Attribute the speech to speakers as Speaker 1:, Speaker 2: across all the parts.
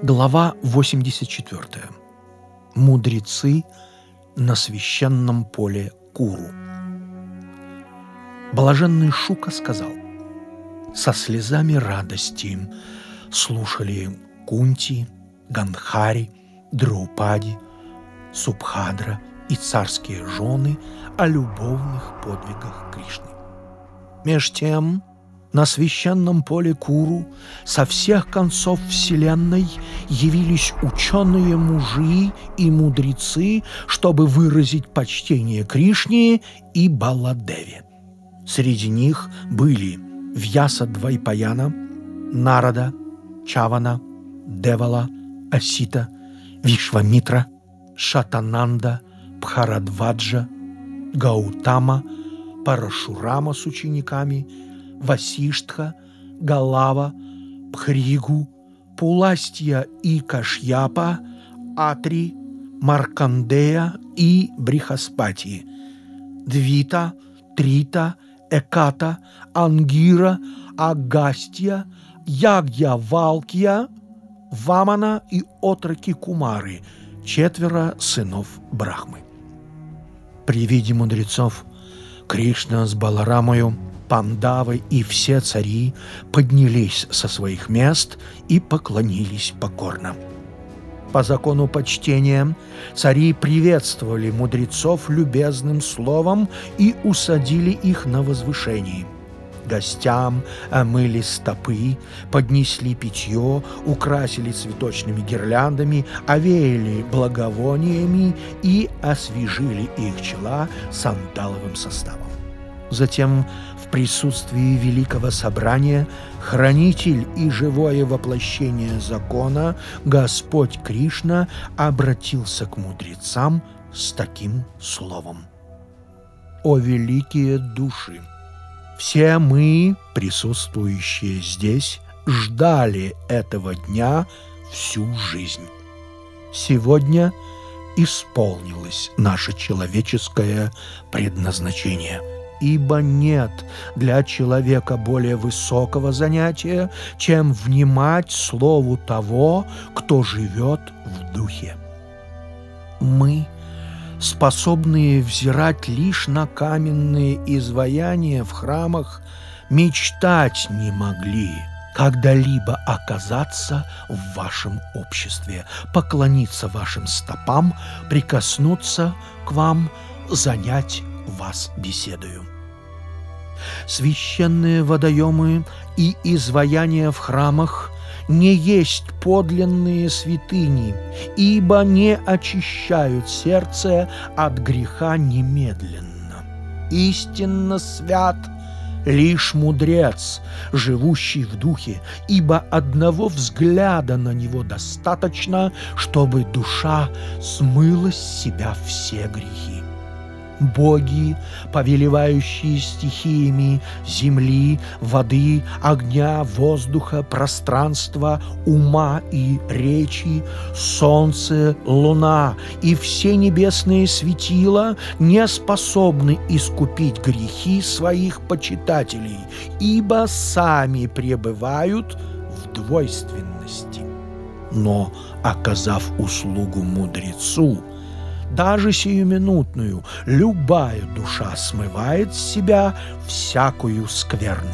Speaker 1: Глава 84. Мудрецы на священном поле Куру. Блаженный Шука сказал: «Со слезами радости слушали Кунти, Гандхари, Драупади, Субхадра и царские жены о любовных подвигах Кришны. Меж тем, на священном поле Куру со всех концов вселенной явились ученые мужи и мудрецы, чтобы выразить почтение Кришне и Баладеве. Среди них были Вьяса Двайпаяна, Нарада, Чавана, Девала, Асита, Вишвамитра, Шатананда, Бхарадваджа, Гаутама, Парашурама с учениками, Васиштха, Галава, Бхригу, Пуластья и Кашьяпа, Атри, Маркандея и Брихаспати, Двита, Трита, Эката, Ангира, Агастья, Ягьявалкья, Вамана и отроки Кумары, 4 сынов Брахмы. При виде мудрецов Кришна с Баларамою, Пандавой и все цари поднялись со своих мест и поклонились покорно. По закону почтения цари приветствовали мудрецов любезным словом и усадили их на возвышении. Гостям омыли стопы, поднесли питье, украсили цветочными гирляндами, овеяли благовониями и освежили их чела сандаловым составом. Затем в присутствии великого собрания хранитель и живое воплощение закона Господь Кришна обратился к мудрецам с таким словом: «О великие души! Все мы, присутствующие здесь, ждали этого дня всю жизнь. Сегодня исполнилось наше человеческое предназначение, ибо нет для человека более высокого занятия, чем внимать слову того, кто живет в духе. Мы, способные взирать лишь на каменные изваяния в храмах, мечтать не могли когда-либо оказаться в вашем обществе, поклониться вашим стопам, прикоснуться к вам, занять вас беседою. Священные водоемы и изваяния в храмах не есть подлинные святыни, ибо не очищают сердце от греха немедленно. Истинно свят лишь мудрец, живущий в духе, ибо одного взгляда на него достаточно, чтобы душа смыла с себя все грехи. Боги, повелевающие стихиями земли, воды, огня, воздуха, пространства, ума и речи, солнце, луна и все небесные светила не способны искупить грехи своих почитателей, ибо сами пребывают в двойственности. Но, оказав услугу мудрецу, даже сиюминутную, любая душа смывает с себя всякую скверну.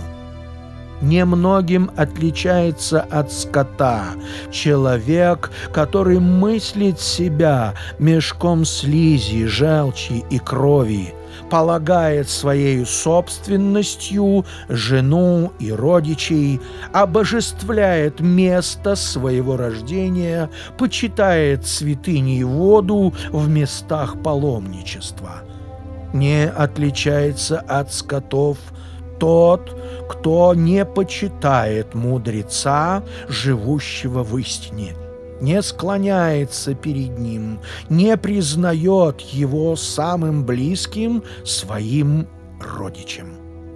Speaker 1: Немногим отличается от скота человек, который мыслит себя мешком слизи, желчи и крови, полагает своею собственностью жену и родичей, обожествляет место своего рождения, почитает святыней воду в местах паломничества. Не отличается от скотов тот, кто не почитает мудреца, живущего в истине, не склоняется перед ним, не признает его самым близким своим родичем».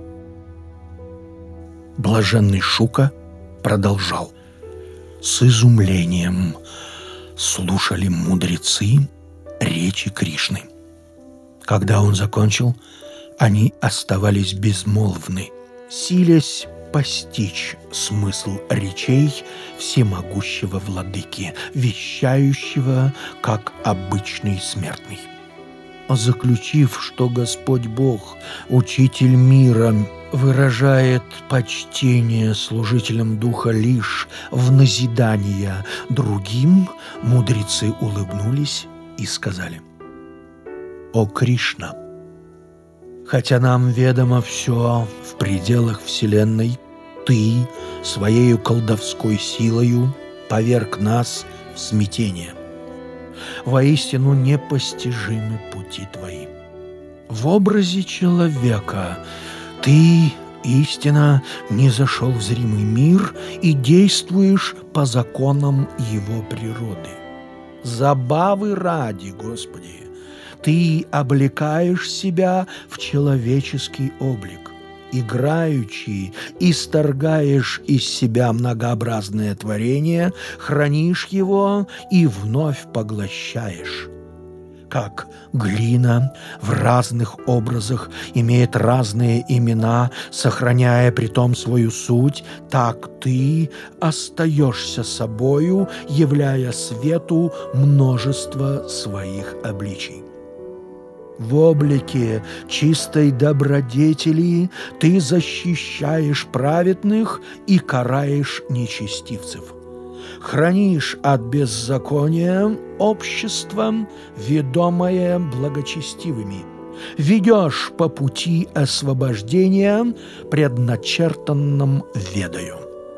Speaker 1: Блаженный Шука продолжал: «С изумлением слушали мудрецы речи Кришны. Когда он закончил, они оставались безмолвны, силясь постичь смысл речей всемогущего владыки, вещающего, как обычный смертный. Заключив, что Господь Бог, Учитель мира, выражает почтение служителям Духа лишь в назидание другим, мудрецы улыбнулись и сказали: «О Кришна! Хотя нам ведомо все в пределах Вселенной, Ты своею колдовской силою поверг нас в смятение. Воистину непостижимы пути Твои. В образе человека Ты, истинно, низошел в зримый мир и действуешь по законам его природы. Забавы ради, Господи, Ты облекаешь себя в человеческий облик, играючи, исторгаешь из себя многообразное творение, хранишь его и вновь поглощаешь. Как глина в разных образах имеет разные имена, сохраняя притом свою суть, так Ты остаешься собою, являя свету множество своих обличий. В облике чистой добродетели Ты защищаешь праведных и караешь нечестивцев. Хранишь от беззакония общество, ведомое благочестивыми. Ведешь по пути освобождения, предначертанном Ведою.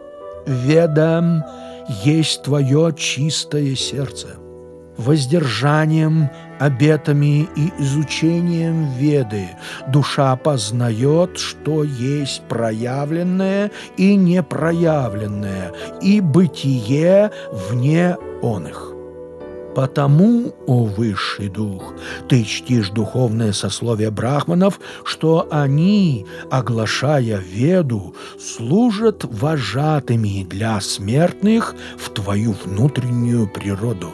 Speaker 1: Веда есть Твое чистое сердце. Воздержанием, обетами и изучением Веды душа познает, что есть проявленное и непроявленное, и бытие вне оных. Потому, о Высший Дух, Ты чтишь духовное сословие брахманов, что они, оглашая Веду, служат вожатыми для смертных в Твою внутреннюю природу.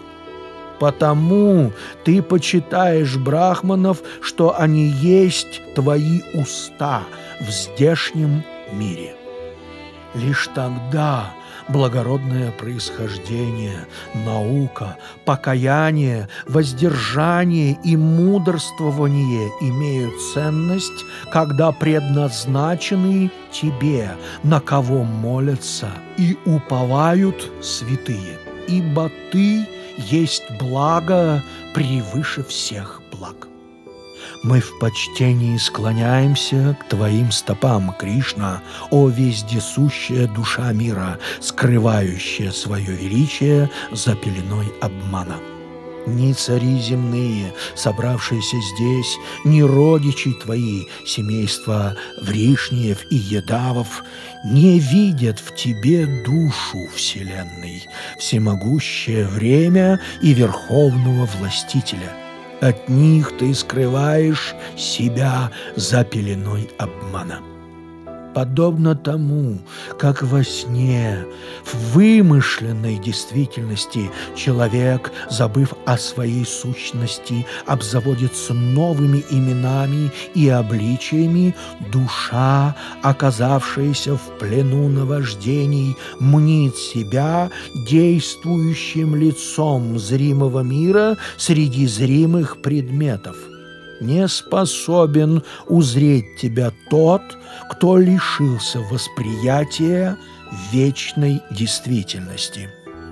Speaker 1: Потому Ты почитаешь брахманов, что они есть Твои уста в здешнем мире. Лишь тогда благородное происхождение, наука, покаяние, воздержание и мудрствование имеют ценность, когда предназначены Тебе, на кого молятся и уповают святые, ибо Ты есть благо превыше всех благ. Мы в почтении склоняемся к Твоим стопам, Кришна, о вездесущая душа мира, скрывающая свое величие за пеленой обмана. Ни цари земные, собравшиеся здесь, ни родичи Твои, семейства Вришниев и Едавов, не видят в Тебе душу Вселенной, всемогущее время и верховного властителя. От них Ты скрываешь себя за пеленой обмана. Подобно тому, как во сне, в вымышленной действительности, человек, забыв о своей сущности, обзаводится новыми именами и обличиями, душа, оказавшаяся в плену наваждений, мнит себя действующим лицом зримого мира среди зримых предметов. Не способен узреть Тебя тот, кто лишился восприятия вечной действительности.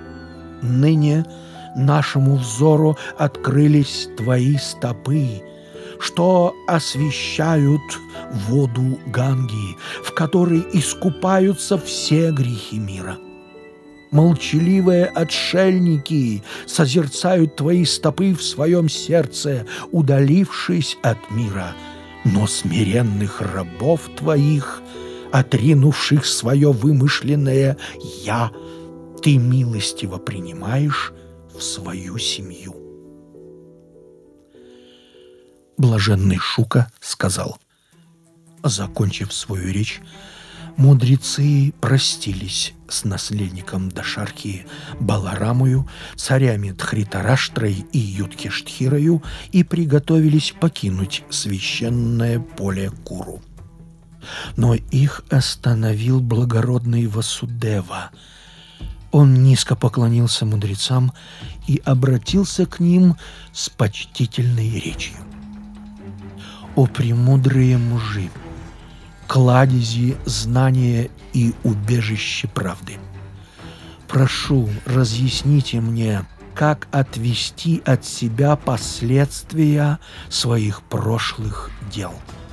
Speaker 1: Ныне нашему взору открылись Твои стопы, что освещают воду Ганги, в которой искупаются все грехи мира. Молчаливые отшельники созерцают Твои стопы в своем сердце, удалившись от мира, но смиренных рабов Твоих, отринувших свое вымышленное «я», Ты милостиво принимаешь в свою семью. Блаженный Шука сказал. Закончив свою речь, мудрецы простились с наследником Дашархи Баларамою, царями Дхритараштрой и Юдхиштхирою и приготовились покинуть священное поле Куру. Но их остановил благородный Васудева. Он низко поклонился мудрецам и обратился к ним с почтительной речью. «О премудрые мужи, кладези знания и убежище правды! Прошу, разъясните мне, как отвести от себя последствия своих прошлых дел».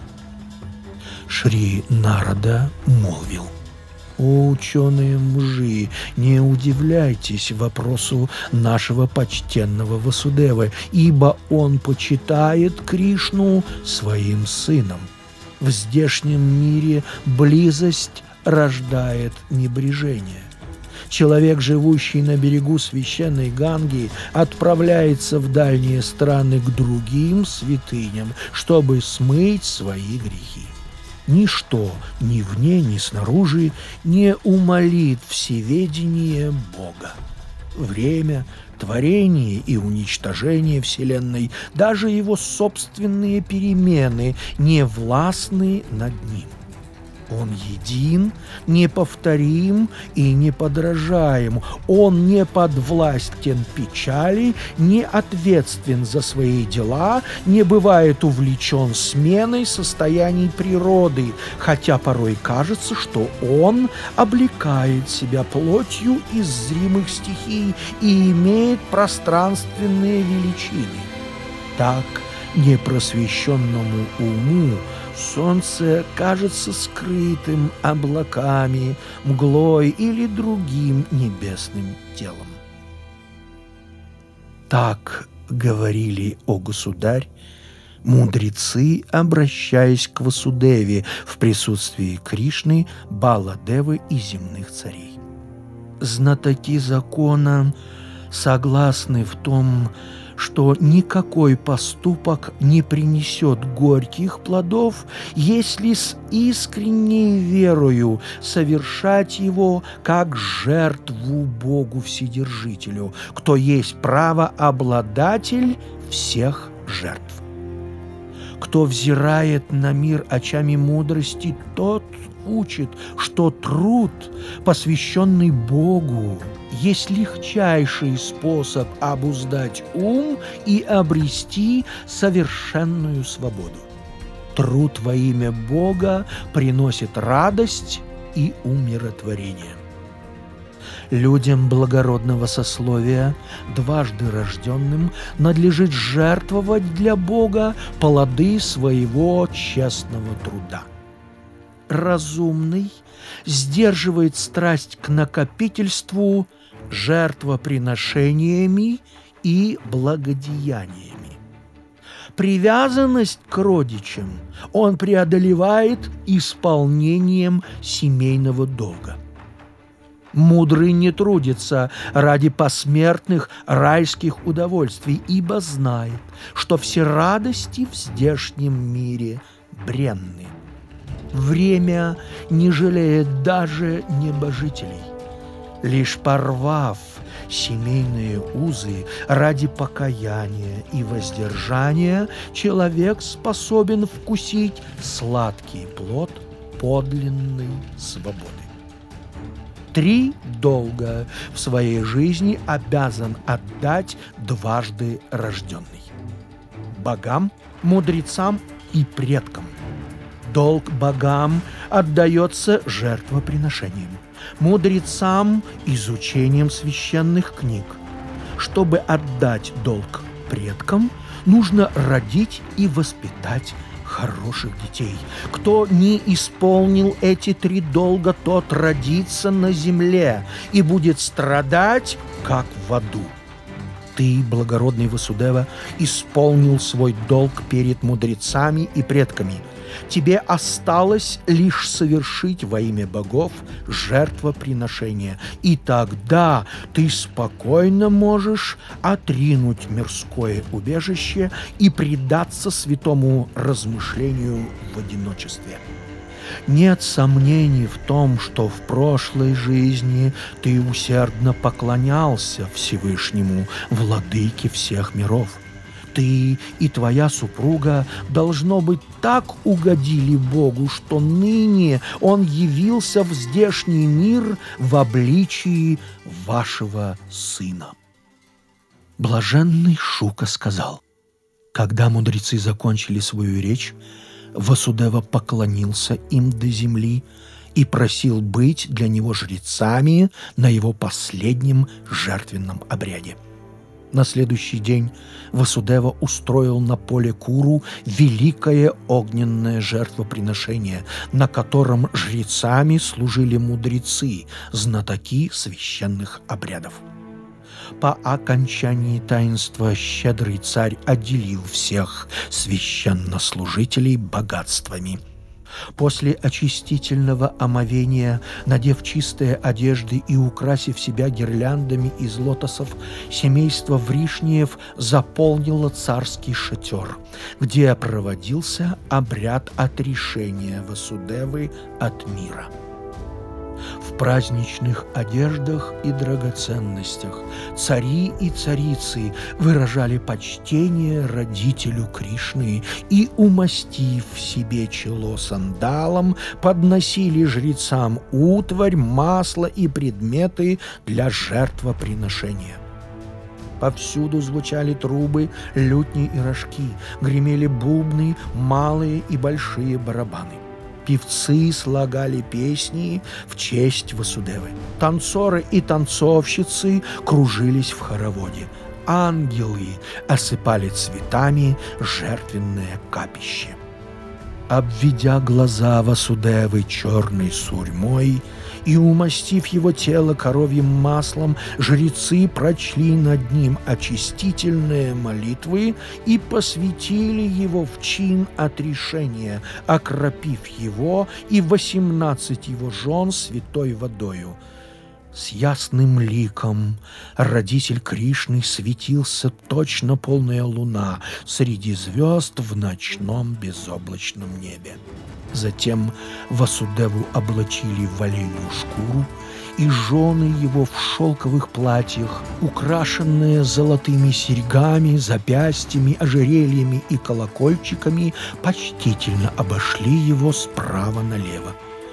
Speaker 1: Шри Нарада молвил: «О ученые мужи, не удивляйтесь вопросу нашего почтенного Васудевы, ибо он почитает Кришну своим сыном. В здешнем мире близость рождает небрежение. Человек, живущий на берегу священной Ганги, отправляется в дальние страны к другим святыням, чтобы смыть свои грехи. Ничто ни вне, ни снаружи не умалит всеведение Бога. Время, творение и уничтожение Вселенной, даже его собственные перемены не властны над ним. Он един, неповторим и неподражаем. Он не подвластен печали, не ответственен за свои дела, не бывает увлечен сменой состояний природы, хотя порой кажется, что он облекает себя плотью из зримых стихий и имеет пространственные величины. Так непросвещенному уму солнце кажется скрытым облаками, мглой или другим небесным телом. Так говорили, о государь, мудрецы, обращаясь к Васудеве в присутствии Кришны, Баладевы и земных царей. Знатоки закона согласны в том, что никакой поступок не принесет горьких плодов, если с искренней верою совершать его как жертву Богу Вседержителю, кто есть правообладатель всех жертв. Кто взирает на мир очами мудрости, тот учит, что труд, посвященный Богу, есть легчайший способ обуздать ум и обрести совершенную свободу. Труд во имя Бога приносит радость и умиротворение. Людям благородного сословия, дважды рожденным, надлежит жертвовать для Бога плоды своего честного труда. Разумный сдерживает страсть к накопительству жертвоприношениями и благодеяниями. Привязанность к родичам он преодолевает исполнением семейного долга. Мудрый не трудится ради посмертных райских удовольствий, ибо знает, что все радости в здешнем мире бренны. Время не жалеет даже небожителей. Лишь порвав семейные узы ради покаяния и воздержания, человек способен вкусить сладкий плод подлинной свободы. 3 долга в своей жизни обязан отдать дважды рожденный: богам, мудрецам и предкам. Долг богам отдается жертвоприношением, мудрецам – изучением священных книг. Чтобы отдать долг предкам, нужно родить и воспитать хороших детей. Кто не исполнил эти 3 долга, тот родится на земле и будет страдать, как в аду. Ты, благородный Васудева, исполнил свой долг перед мудрецами и предками. Тебе осталось лишь совершить во имя богов жертвоприношение, и тогда ты спокойно можешь отринуть мирское убежище и предаться святому размышлению в одиночестве. Нет сомнений в том, что в прошлой жизни ты усердно поклонялся Всевышнему, владыке всех миров. Ты и твоя супруга, должно быть, так угодили Богу, что ныне Он явился в здешний мир в обличии вашего сына». Блаженный Шука сказал: когда мудрецы закончили свою речь, Васудева поклонился им до земли и просил быть для него жрецами на его последнем жертвенном обряде. На следующий день Васудева устроил на поле Куру великое огненное жертвоприношение, на котором жрецами служили мудрецы, знатоки священных обрядов. По окончании таинства щедрый царь отделил всех священнослужителей богатствами. После очистительного омовения, надев чистые одежды и украсив себя гирляндами из лотосов, семейство Вришниев заполнило царский шатер, где проводился обряд отрешения Васудевы от мира. В праздничных одеждах и драгоценностях цари и царицы выражали почтение родителю Кришны и, умастив себе чело сандалом, подносили жрецам утварь, масло и предметы для жертвоприношения. Повсюду звучали трубы, лютни и рожки, гремели бубны, малые и большие барабаны. Певцы слагали песни в честь Васудевы. Танцоры и танцовщицы кружились в хороводе. Ангелы осыпали цветами жертвенное капище. Обведя глаза Васудевы черной сурьмой и умастив его тело коровьим маслом, жрецы прочли над ним очистительные молитвы и посвятили его в чин отрешения, окропив его и 18 его жен святой водою. С ясным ликом родитель Кришны светился точно полная луна среди звезд в ночном безоблачном небе. Затем Васудеву облачили в оленью шкуру, и жены его в шелковых платьях, украшенные золотыми серьгами, запястьями, ожерельями и колокольчиками, почтительно обошли его справа налево.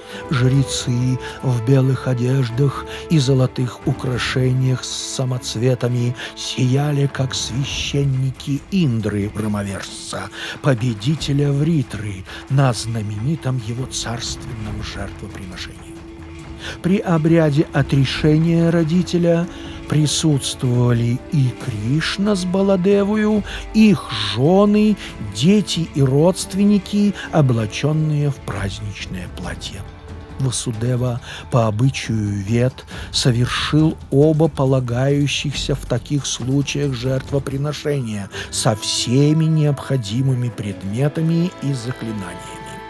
Speaker 1: Жрецы в белых одеждах и золотых украшениях с самоцветами сияли, как священники Индры Громовержца, победителя Вритры, на знаменитом его царственном жертвоприношении. При обряде отрешения родителя присутствовали и Кришна с Баладевою, их жены, дети и родственники, облаченные в праздничное платье. Васудева по обычаю Вед совершил оба полагающихся в таких случаях жертвоприношения со всеми необходимыми предметами и заклинаниями.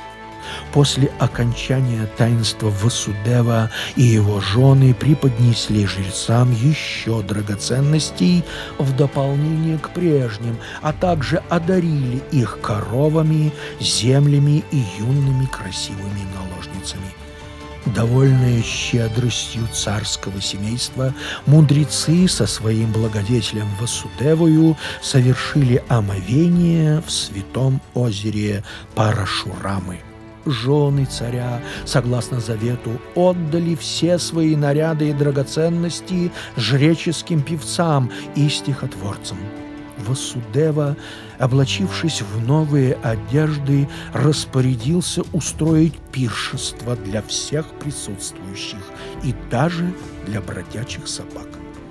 Speaker 1: После окончания таинства Васудева и его жены преподнесли жрецам еще драгоценностей в дополнение к прежним, а также одарили их коровами, землями и юными красивыми наложницами. Довольные щедростью царского семейства, мудрецы со своим благодетелем Васудевою совершили омовение в святом озере Парашурамы. Жены царя, согласно завету, отдали все свои наряды и драгоценности жреческим певцам и стихотворцам. Васудева, облачившись в новые одежды, распорядился устроить пиршество для всех присутствующих и даже для бродячих собак.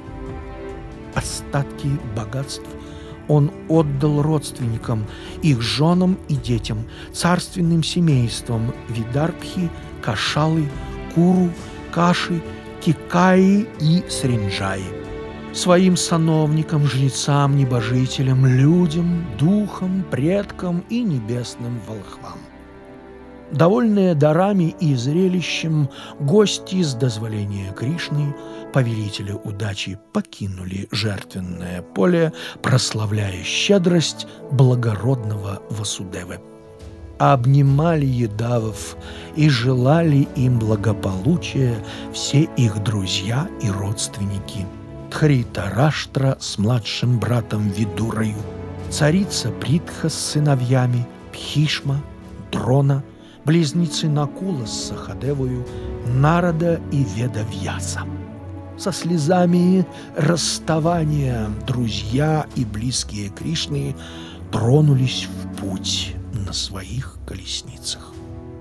Speaker 1: Остатки богатств он отдал родственникам, их женам и детям, царственным семействам Видарбхи, Кашалы, Куру, Каши, Кикаи и Сринджаи, своим сановникам, жрецам, небожителям, людям, духам, предкам и небесным волхвам. Довольные дарами и зрелищем, гости с дозволения Кришны, повелителя удачи, покинули жертвенное поле, прославляя щедрость благородного Васудевы. Обнимали Ядавов и желали им благополучия все их друзья и родственники. Дхритараштра с младшим братом Видурою, царица Притха с сыновьями, Пхишма, Дрона, близнецы Накула с Сахадевою, Нарада и Ведавьяса. Со слезами расставания друзья и близкие Кришны тронулись в путь на своих колесницах.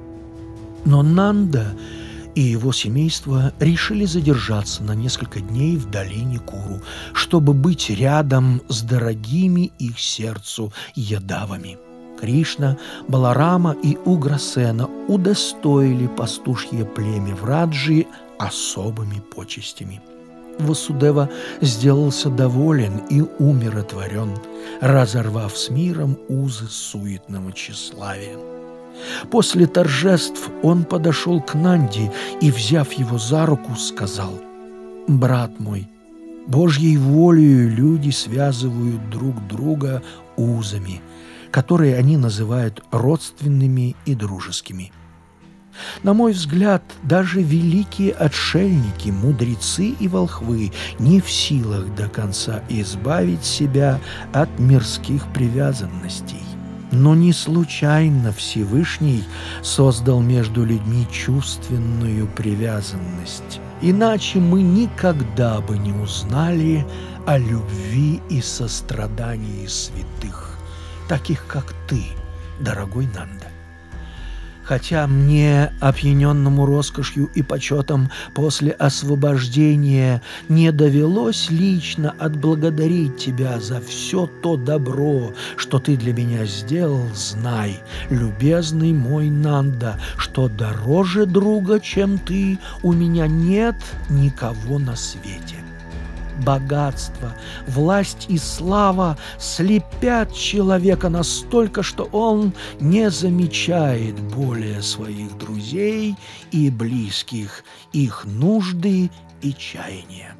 Speaker 1: Но Нанда и его семейство решили задержаться на несколько дней в долине Куру, чтобы быть рядом с дорогими их сердцу ядавами. Кришна, Баларама и Уграсена удостоили пастушье племя Враджи особыми почестями. Васудева сделался доволен и умиротворен, разорвав с миром узы суетного тщеславия. После торжеств он подошел к Нанде и, взяв его за руку, сказал: «Брат мой, Божьей волею люди связывают друг друга узами, которые они называют родственными и дружескими. На мой взгляд, даже великие отшельники, мудрецы и волхвы не в силах до конца избавить себя от мирских привязанностей. Но не случайно Всевышний создал между людьми чувственную привязанность. Иначе мы никогда бы не узнали о любви и сострадании святых, таких как ты, дорогой Нанда. Хотя мне, опьяненному роскошью и почетом после освобождения, не довелось лично отблагодарить тебя за все то добро, что ты для меня сделал, знай, любезный мой Нанда, что дороже друга, чем ты, у меня нет никого на свете. Богатство, власть и слава слепят человека настолько, что он не замечает более своих друзей и близких, их нужды и чаяния.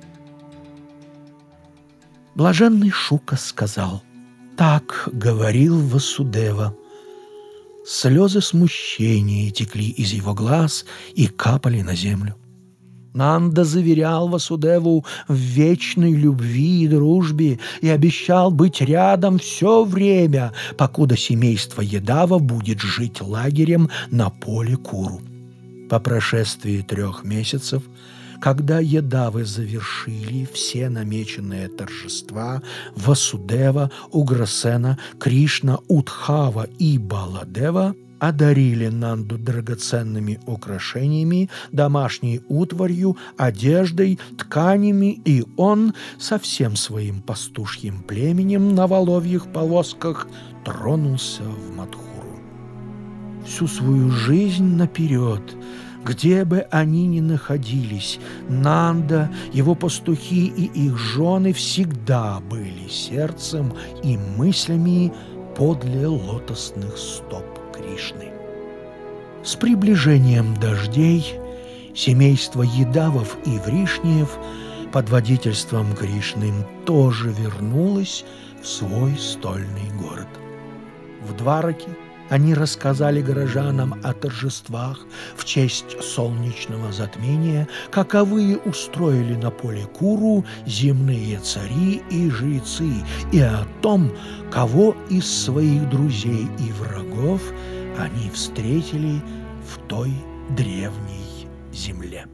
Speaker 1: Блаженный Шука сказал: «Так говорил Васудева». Слезы смущения текли из его глаз и капали на землю. Нанда заверял Васудеву в вечной любви и дружбе и обещал быть рядом все время, покуда семейство Ядава будет жить лагерем на поле Куру. По прошествии 3 месяцев, когда Ядавы завершили все намеченные торжества, Васудева, Уграсена, Кришна, Удхава и Баладева одарили Нанду драгоценными украшениями, домашней утварью, одеждой, тканями, и он со всем своим пастушьим племенем на воловьих повозках тронулся в Мадхуру. Всю свою жизнь наперед, где бы они ни находились, Нанда, его пастухи и их жены всегда были сердцем и мыслями подле лотосных стоп Кришны. С приближением дождей семейство Ядавов и Вришниев под водительством Кришны тоже вернулось в свой стольный город. В Двараке они рассказали горожанам о торжествах в честь солнечного затмения, каковые устроили на поле Куру земные цари и жрецы, и о том, кого из своих друзей и врагов они встретили в той древней земле.